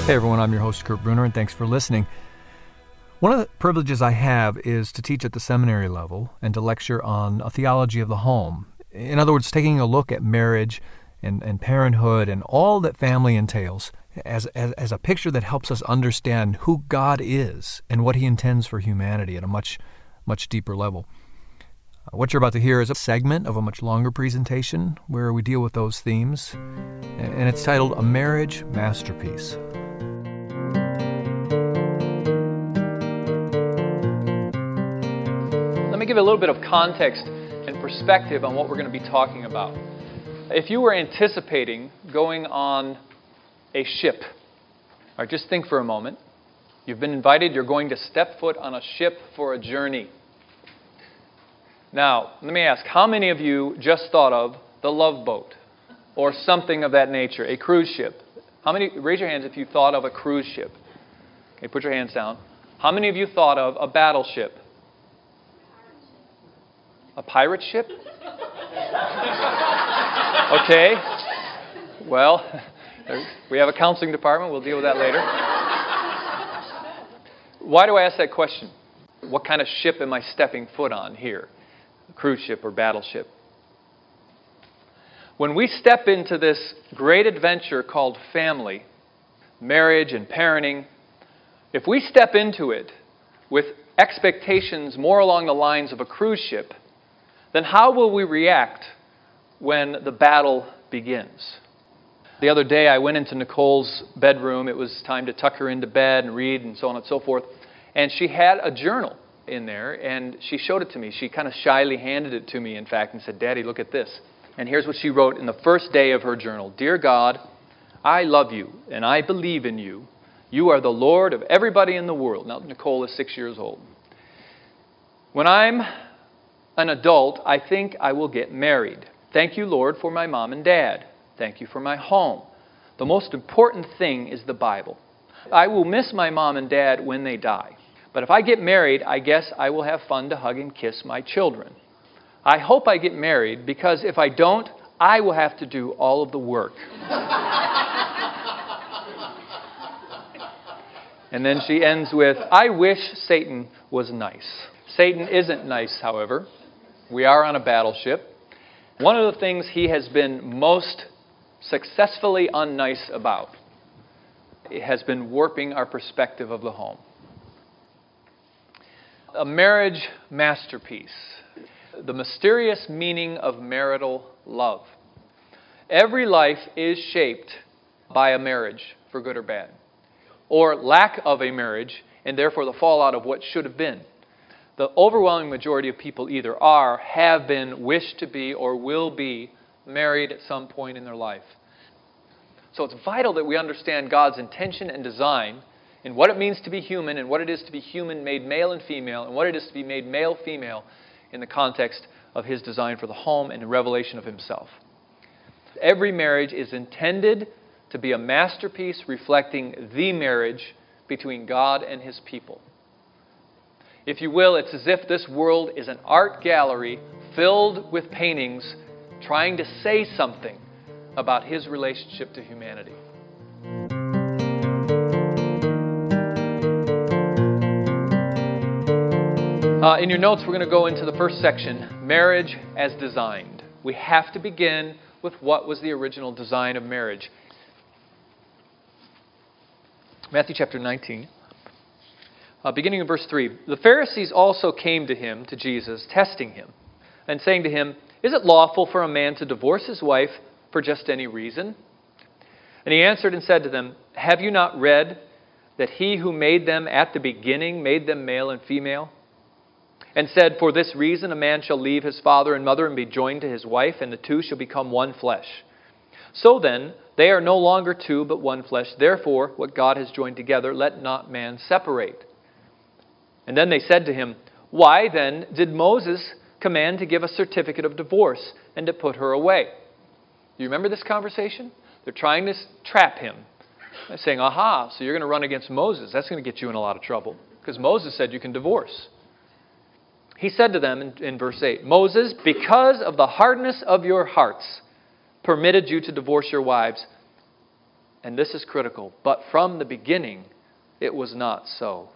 Hey everyone, I'm your host Kurt Bruner, and thanks for listening. One of the privileges I have is to teach at the seminary level and to lecture on a theology of the home. In other words, taking a look at marriage and parenthood and all that family entails as a picture that helps us understand who God is and what He intends for humanity at a much deeper level. What you're about to hear is a segment of a much longer presentation where we deal with those themes, and it's titled A Marriage Masterpiece. Let me give a little bit of context and perspective on what we're going to be talking about. If you were anticipating going on a ship, or just think for a moment, you've been invited, you're going to step foot on a ship for a journey. Now, let me ask, how many of you just thought of the Love Boat or something of that nature, a cruise ship? How many, raise your hands if you thought of a cruise ship. Okay, put your hands down. How many of you thought of a battleship? A pirate ship? Okay. Well, we have a counseling department. We'll deal with that later. Why do I ask that question? What kind of ship am I stepping foot on here? A cruise ship or battleship? When we step into this great adventure called family, marriage and parenting, if we step into it with expectations more along the lines of a cruise ship, then how will we react when the battle begins? The other day I went into Nicole's bedroom. It was time to tuck her into bed and read and so on and so forth. And she had a journal in there, and she showed it to me. She kind of shyly handed it to me, in fact, and said, "Daddy, look at this." And here's what she wrote in the first day of her journal. "Dear God, I love you, and I believe in you. You are the Lord of everybody in the world." Now, Nicole is 6 years old. "When I'm an adult, I think I will get married. Thank you, Lord, for my mom and dad. Thank you for my home. The most important thing is the Bible. I will miss my mom and dad when they die. But if I get married, I guess I will have fun to hug and kiss my children. I hope I get married because if I don't, I will have to do all of the work." And then she ends with, "I wish Satan was nice." Satan isn't nice, however. We are on a battleship. One of the things he has been most successfully unnice about has been warping our perspective of the home. A marriage masterpiece. The mysterious meaning of marital love. Every life is shaped by a marriage, for good or bad, or lack of a marriage, and therefore the fallout of what should have been. The overwhelming majority of people either are, have been, wish to be, or will be married at some point in their life. So it's vital that we understand God's intention and design in what it means to be human and what it is to be human made male and female and what it is to be made male-female in the context of His design for the home and the revelation of Himself. Every marriage is intended to be a masterpiece reflecting the marriage between God and His people. If you will, it's as if this world is an art gallery filled with paintings trying to say something about His relationship to humanity. In your notes, we're going to go into the first section, marriage as designed. We have to begin with what was the original design of marriage. Matthew chapter 19. Beginning in verse 3, "The Pharisees also came to him, to Jesus, testing him, and saying to him, 'Is it lawful for a man to divorce his wife for just any reason?' And he answered and said to them, 'Have you not read that He who made them at the beginning made them male and female? And said, for this reason a man shall leave his father and mother and be joined to his wife, and the two shall become one flesh. So then, they are no longer two, but one flesh. Therefore, what God has joined together, let not man separate.' And then they said to him, 'Why then did Moses command to give a certificate of divorce and to put her away?'" Do you remember this conversation? They're trying to trap him. They're saying, "Aha, so you're going to run against Moses. That's going to get you in a lot of trouble, because Moses said you can divorce." He said to them in verse 8, "Moses, because of the hardness of your hearts, permitted you to divorce your wives. and this is critical, but from the beginning it was not so.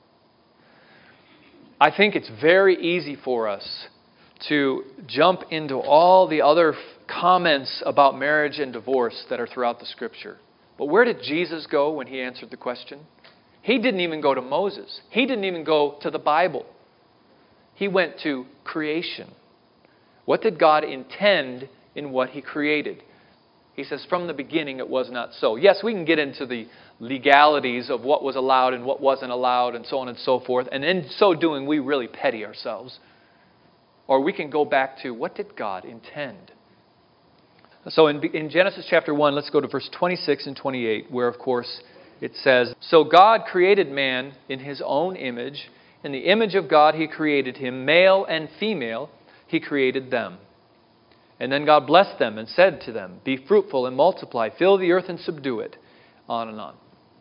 I think it's very easy for us to jump into all the other comments about marriage and divorce that are throughout the Scripture. But where did Jesus go when He answered the question? He didn't even go to Moses. He didn't even go to the Bible. He went to creation. What did God intend in what He created? He says, from the beginning it was not so. Yes, we can get into the legalities of what was allowed and what wasn't allowed and so on and so forth. And in so doing, we really petty ourselves. Or we can go back to, what did God intend? So in Genesis chapter 1, let's go to verse 26 and 28, where, of course, it says, so God created man in His own image. In the image of God He created him, male and female He created them. And then God blessed them and said to them, be fruitful and multiply, fill the earth and subdue it. On and on.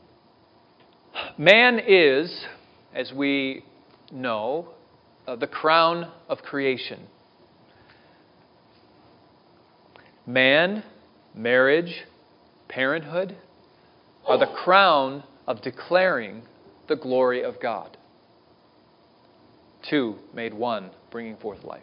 Man is, as we know, the crown of creation. Man, marriage, parenthood are the crown of declaring the glory of God. Two made one, bringing forth life.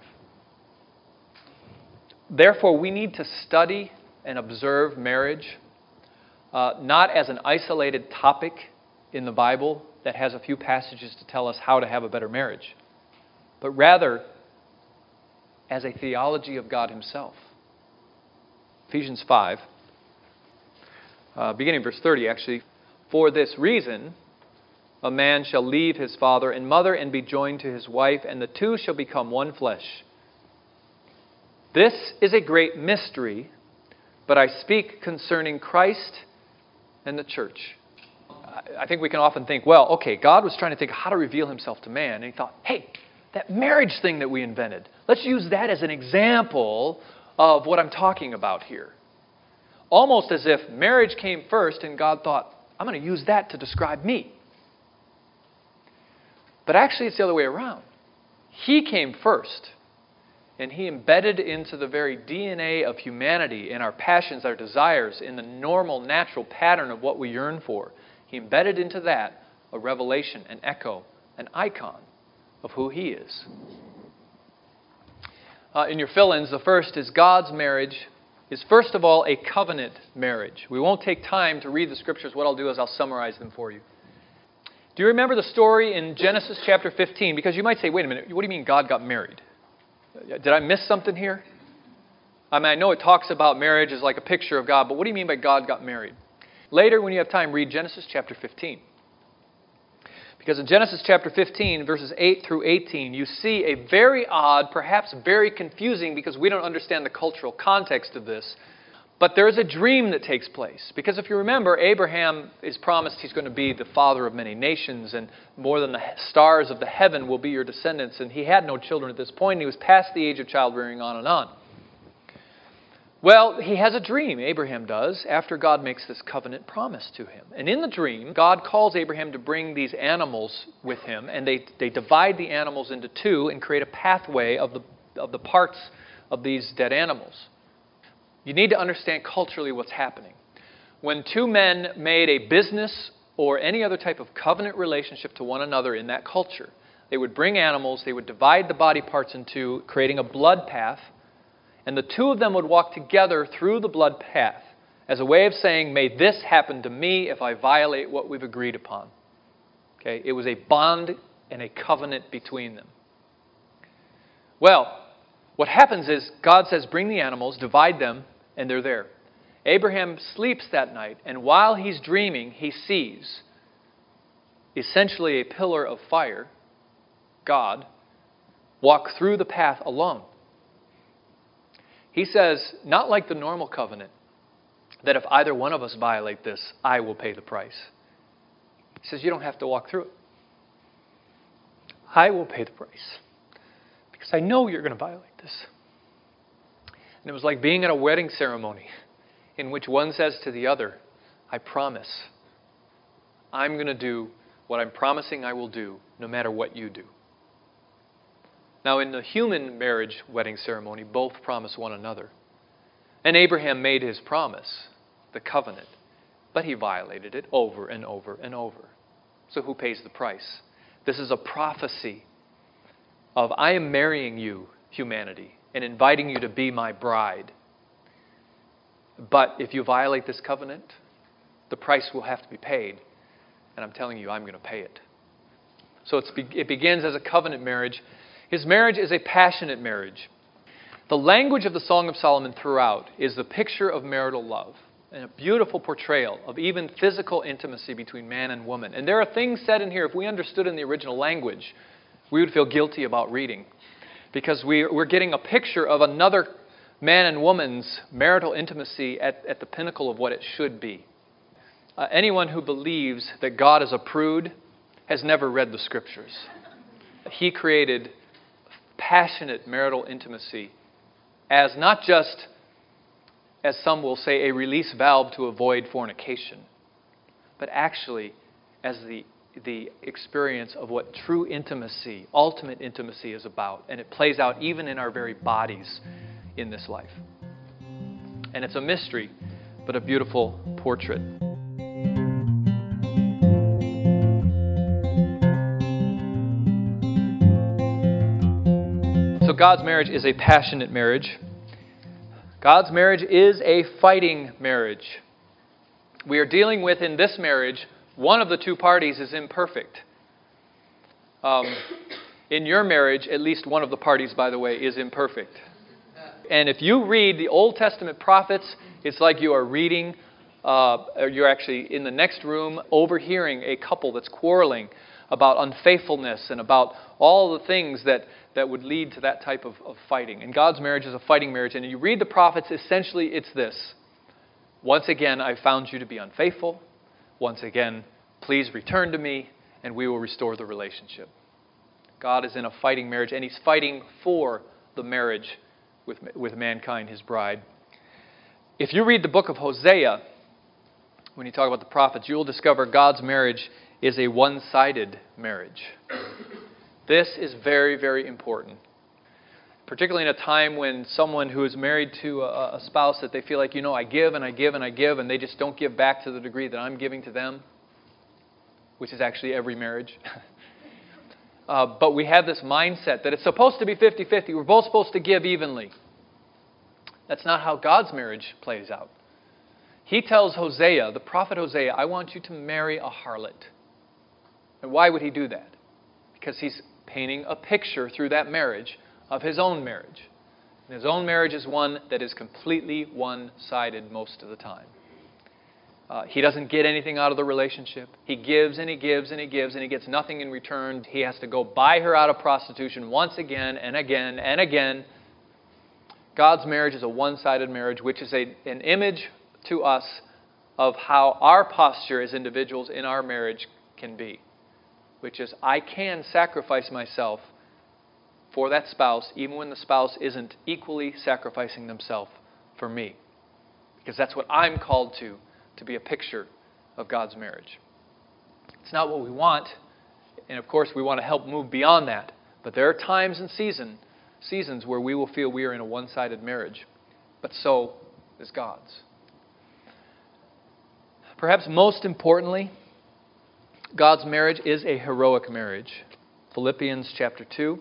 Therefore, we need to study and observe marriage, not as an isolated topic in the Bible that has a few passages to tell us how to have a better marriage, but rather as a theology of God Himself. Ephesians 5, beginning verse 30 actually, for this reason a man shall leave his father and mother and be joined to his wife, and the two shall become one flesh. This is a great mystery, but I speak concerning Christ and the church. I think we can often think, well, okay, God was trying to think how to reveal Himself to man, and He thought, hey, that marriage thing that we invented, let's use that as an example of what I'm talking about here. Almost as if marriage came first and God thought, I'm going to use that to describe me. But actually it's the other way around. He came first, and He embedded into the very DNA of humanity, in our passions, our desires, in the normal, natural pattern of what we yearn for. He embedded into that a revelation, an echo, an icon of who He is. In your fill-ins, the first is God's marriage is first of all a covenant marriage. We won't take time to read the Scriptures. What I'll do is I'll summarize them for you. Do you remember the story in Genesis chapter 15? Because you might say, wait a minute, what do you mean God got married? Did I miss something here? I mean, I know it talks about marriage as like a picture of God, but what do you mean by God got married? Later, when you have time, read Genesis chapter 15. Because in Genesis chapter 15, verses 8 through 18, you see a very odd, perhaps very confusing, because we don't understand the cultural context of this, but there is a dream that takes place. Because if you remember, Abraham is promised he's going to be the father of many nations, and more than the stars of the heaven will be your descendants. And he had no children at this point. He was past the age of childbearing, on and on. Well, he has a dream, Abraham does, after God makes this covenant promise to him. And in the dream, God calls Abraham to bring these animals with him, and they divide the animals into two and create a pathway of the parts of these dead animals. You need to understand culturally what's happening. When two men made a business or any other type of covenant relationship to one another in that culture, they would bring animals, they would divide the body parts in two, creating a blood path, and the two of them would walk together through the blood path as a way of saying, may this happen to me if I violate what we've agreed upon. Okay? It was a bond and a covenant between them. Well, what happens is God says, bring the animals, divide them, and they're there. Abraham sleeps that night, and while he's dreaming, he sees essentially a pillar of fire, God, walk through the path alone. He says, not like the normal covenant, that if either one of us violate this, I will pay the price. He says, you don't have to walk through it. I will pay the price, because I know you're going to violate this. And it was like being at a wedding ceremony in which one says to the other, I promise, I'm going to do what I'm promising I will do, no matter what you do. Now, in the human marriage wedding ceremony, both promise one another. And Abraham made his promise, the covenant. but he violated it over and over and over. So who pays the price? This is a prophecy of, I am marrying you, humanity, and inviting you to be my bride. But if you violate this covenant, the price will have to be paid. And I'm telling you, I'm going to pay it. So it begins as a covenant marriage. His marriage is a passionate marriage. The language of the Song of Solomon throughout is the picture of marital love and a beautiful portrayal of even physical intimacy between man and woman. And there are things said in here, if we understood in the original language, we would feel guilty about reading, because we're getting a picture of another man and woman's marital intimacy at the pinnacle of what it should be. Anyone who believes that God is a prude has never read the Scriptures. He created passionate marital intimacy as not just, as some will say, a release valve to avoid fornication, but actually as the experience of what true intimacy, ultimate intimacy is about. And it plays out even in our very bodies in this life. And it's a mystery, but a beautiful portrait. So God's marriage is a passionate marriage. God's marriage is a fighting marriage. We are dealing with, in this marriage, one of the two parties is imperfect. In your marriage, at least one of the parties, by the way, is imperfect. And if you read the Old Testament prophets, it's like you are reading, or you're actually in the next room overhearing a couple that's quarreling about unfaithfulness and about all the things that would lead to that type of fighting. And God's marriage is a fighting marriage. And you read the prophets, essentially it's this. Once again, I found you to be unfaithful. Once again, please return to me, and we will restore the relationship. God is in a fighting marriage, and He's fighting for the marriage with mankind, His bride. If you read the book of Hosea, when you talk about the prophets, you will discover God's marriage is a one-sided marriage. This is very, very important. Particularly in a time when someone who is married to a spouse that they feel like, I give and I give and I give, and they just don't give back to the degree that I'm giving to them, which is actually every marriage. But we have this mindset that it's supposed to be 50-50. We're both supposed to give evenly. That's not how God's marriage plays out. He tells Hosea, the prophet Hosea, I want you to marry a harlot. And why would he do that? Because he's painting a picture through that marriage of his own marriage. And his own marriage is one that is completely one-sided most of the time. He doesn't get anything out of the relationship. He gives and he gives and he gives and he gets nothing in return. He has to go buy her out of prostitution once again and again and again. God's marriage is a one-sided marriage, which is an image to us of how our posture as individuals in our marriage can be. Which is, I can sacrifice myself for that spouse, even when the spouse isn't equally sacrificing themselves for me. Because that's what I'm called to be a picture of God's marriage. It's not what we want, and of course we want to help move beyond that. But there are times and seasons where we will feel we are in a one-sided marriage. But so is God's. Perhaps most importantly, God's marriage is a heroic marriage. Philippians chapter 2.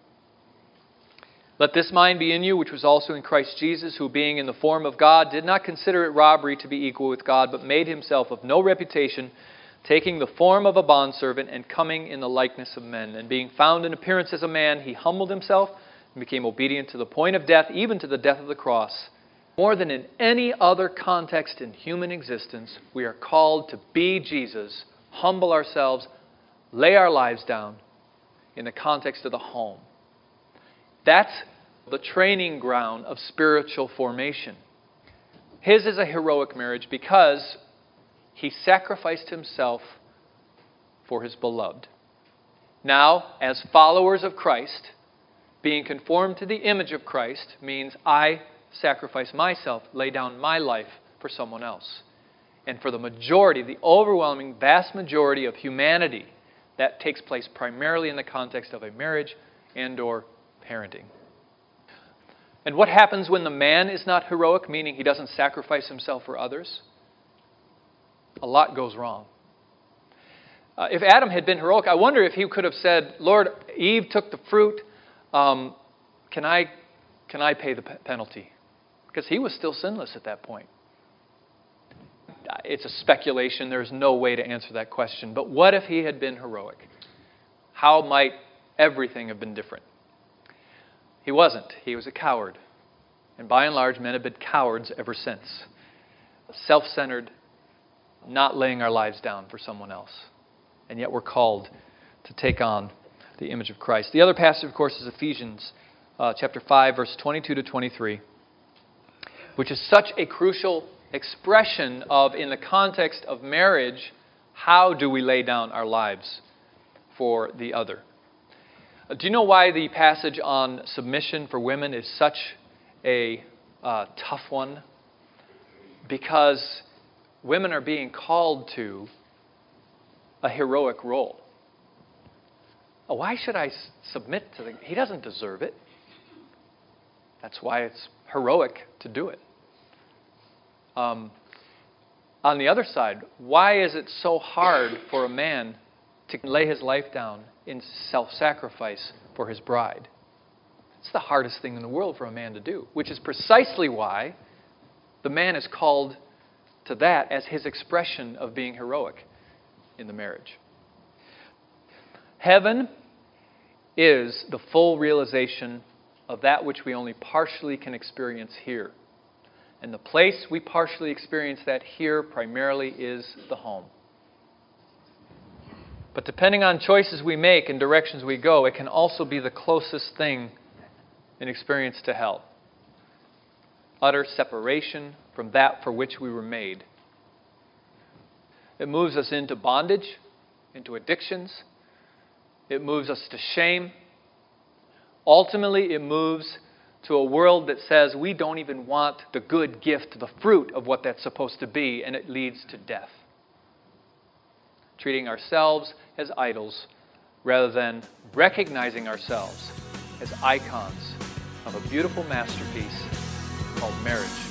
Let this mind be in you, which was also in Christ Jesus, who being in the form of God, did not consider it robbery to be equal with God, but made himself of no reputation, taking the form of a bondservant and coming in the likeness of men. And being found in appearance as a man, he humbled himself and became obedient to the point of death, even to the death of the cross. More than in any other context in human existence, we are called to be Jesus, humble ourselves, lay our lives down in the context of the home. That's the training ground of spiritual formation. His is a heroic marriage because he sacrificed himself for his beloved. Now, as followers of Christ, being conformed to the image of Christ means I sacrifice myself, lay down my life for someone else. And for the majority, the overwhelming, vast majority of humanity, that takes place primarily in the context of a marriage and or parenting. And what happens when the man is not heroic, meaning he doesn't sacrifice himself for others? a lot goes wrong. If Adam had been heroic, I wonder if he could have said, Lord, Eve took the fruit. Can I pay the penalty? Because he was still sinless at that point. It's a speculation. There's no way to answer that question. But what if he had been heroic? How might everything have been different? He wasn't. He was a coward. And by and large, men have been cowards ever since. Self-centered, not laying our lives down for someone else. And yet we're called to take on the image of Christ. The other passage, of course, is Ephesians chapter 5, verse 22 to 23, which is such a crucial expression of, in the context of marriage, how do we lay down our lives for the other? Do you know why the passage on submission for women is such a tough one? Because women are being called to a heroic role. Why should I submit to the... He doesn't deserve it. That's why it's heroic to do it. On the other side, why is it so hard for a man to lay his life down in self-sacrifice for his bride? It's the hardest thing in the world for a man to do, which is precisely why the man is called to that as his expression of being heroic in the marriage. Heaven is the full realization of that which we only partially can experience here. And the place we partially experience that here primarily is the home. But depending on choices we make and directions we go, it can also be the closest thing in experience to hell. Utter separation from that for which we were made. It moves us into bondage, into addictions. It moves us to shame. Ultimately, it moves to a world that says we don't even want the good gift, the fruit of what that's supposed to be, and it leads to death. Treating ourselves as idols rather than recognizing ourselves as icons of a beautiful masterpiece called marriage.